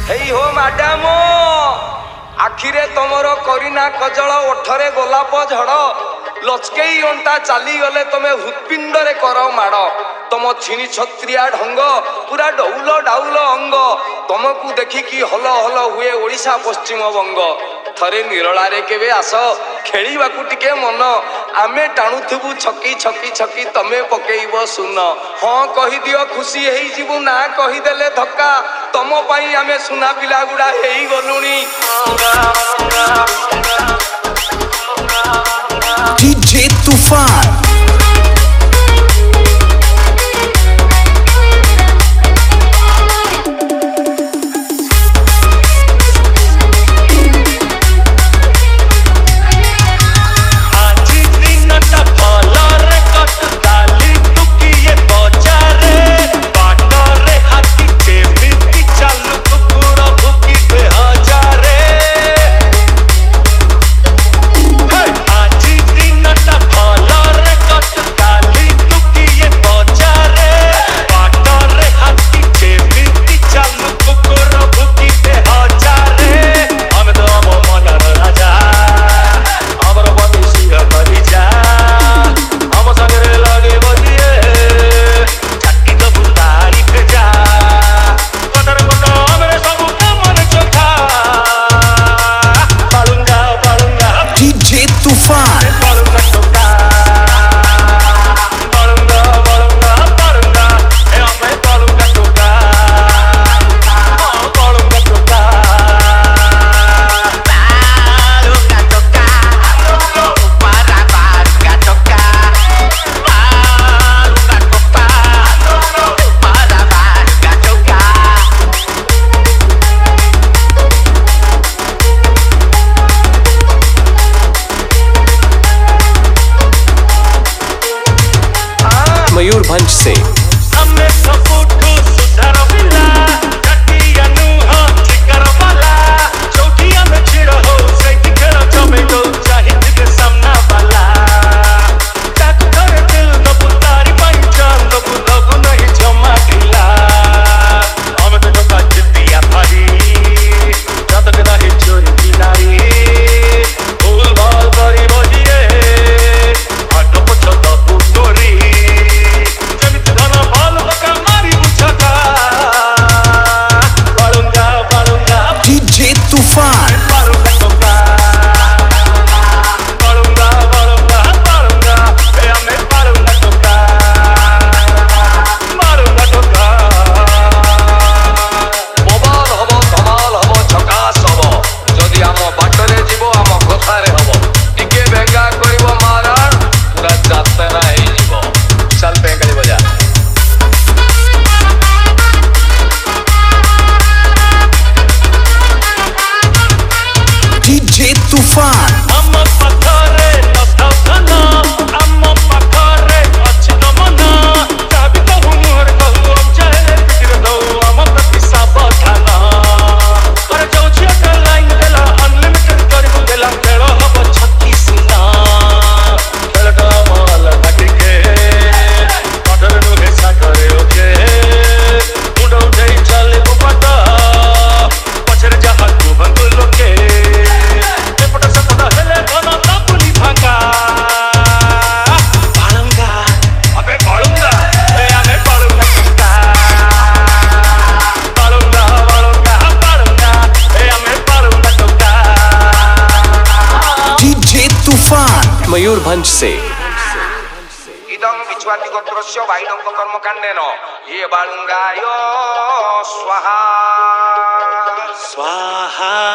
हेई हो मैडम आखिरे तमरो करीना कजल ओठरे गोलाप झड़ लचकेई अंटा चली गले तमे हृत्पिंडरे कर माड़ तम छिणी छत्रिया ढंग पूरा डौल डाउल अंग तमकू देखिकी हल हल हुए ओडिशा पश्चिम बंग थरे निरलारे केबे आस खेलिबाकू टिके मन आमे टाणुथुबु छकी छकी छकी तमे पकेइबो सुन हाँ कहि दियो खुशी हेई जीवु ना कहि देले धक्का तम पाई आमे सुना पिला गुडा हेई गलुनी DJ Tufan मयूरभंज से मयूरभंज से इदं बिछुआती गोत्रस्य वाइडंग कर्मकांडेन ये बालुंगाय स्वाहा स्वाहा